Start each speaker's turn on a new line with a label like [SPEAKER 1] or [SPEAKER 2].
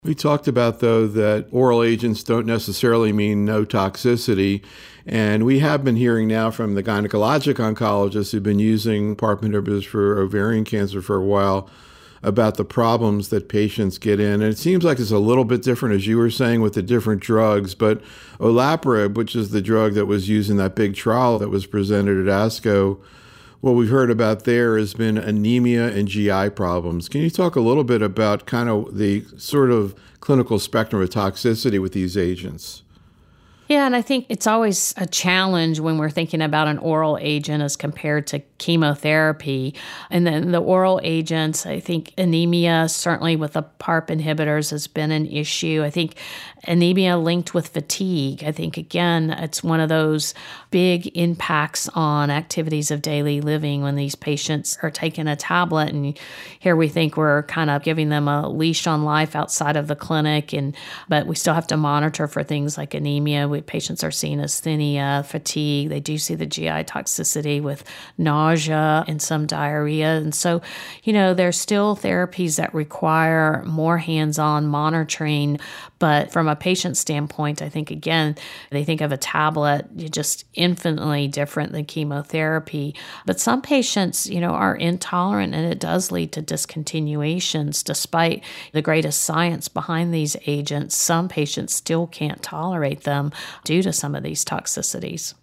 [SPEAKER 1] We talked about, though, that oral agents don't necessarily mean no toxicity. And we have been hearing now from the gynecologic oncologists who've been using PARP inhibitors for ovarian cancer for a while about the problems that patients get in. And it seems like it's a little bit different, as you were saying, with the different drugs. But olaparib, which is the drug that was used in that big trial that was presented at ASCO, what we've heard about there has been anemia and GI problems. Can you talk a little bit about kind of the sort of clinical spectrum of toxicity with these agents?
[SPEAKER 2] Yeah, and I think it's always a challenge when we're thinking about an oral agent as compared to chemotherapy. And then the oral agents, I think anemia, certainly with the PARP inhibitors, has been an issue. I think anemia linked with fatigue. I think, again, it's one of those big impacts on activities of daily living when these patients are taking a tablet. And here we think we're kind of giving them a leash on life outside of the clinic, but we still have to monitor for things like anemia. Patients are seen asthenia, fatigue. They do see the GI toxicity with nausea and some diarrhea. And so, there's still therapies that require more hands-on monitoring. But from a patient standpoint, I think, again, they think of a tablet just infinitely different than chemotherapy. But some patients, are intolerant, and it does lead to discontinuations. Despite the greatest science behind these agents, some patients still can't tolerate them due to some of these toxicities.